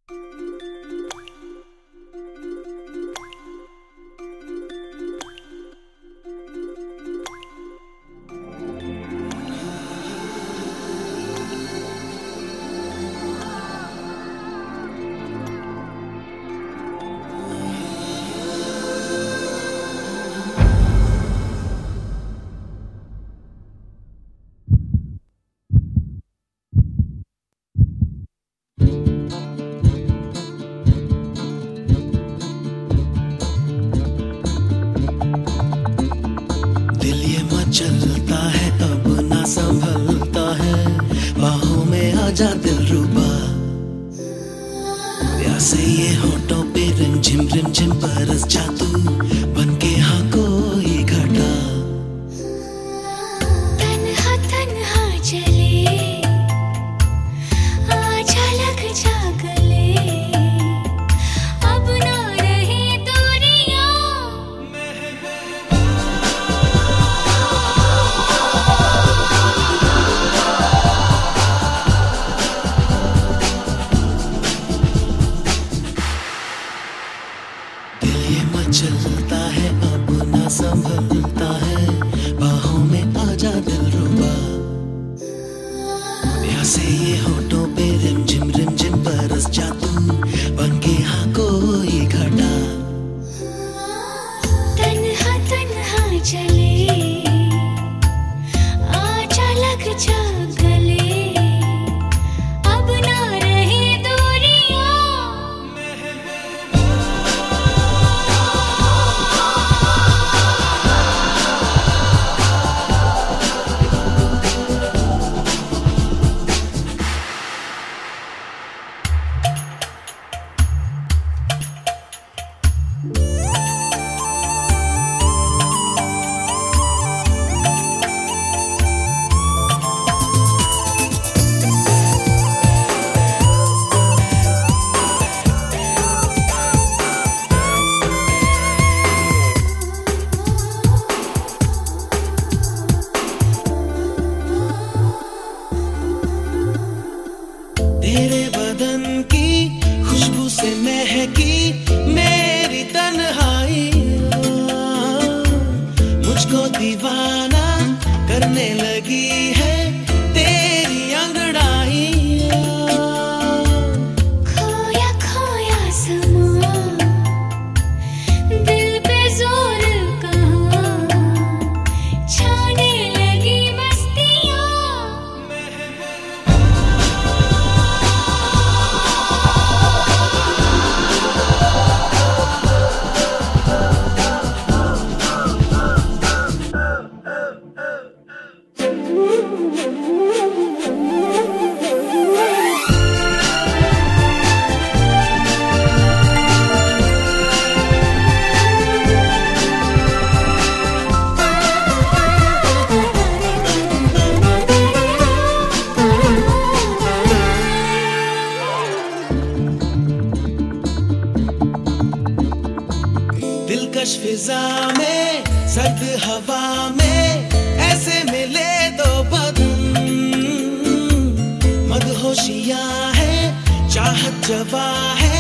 चलता है अब ना संभलता है, बाहों में आजा दिलरुबा। प्यासे ये होठों पे रिम झिम बरस जा तू, बनके हाँ कोई घटा। तन्हा तन्हा चले आजा लग जा गले, अब ना रही दूरियां। दिल ये मचलता है अब ना संभलता है, बाहों में आजा दिलरुबा। प्यासे ये होठों पे रिम झिम बरस जा तू, बनके हाँ कोई घटा। तन्हा तन्हा चले आजा लग जा गले, अब ना रही दूरियां। तेरे बदन की खुशबू से महकी मेरी तन्हाई, मुझको दीवाना करने लगी है तेरी अंगड़ाई। खोया खोया समा दिल पे जोर कहाँ, छाने लगी मस्तियाँ। दिलकश फिजा में सर्द हवा में ऐसे मिले दो बदन, मदहोशियां है चाहत जवा है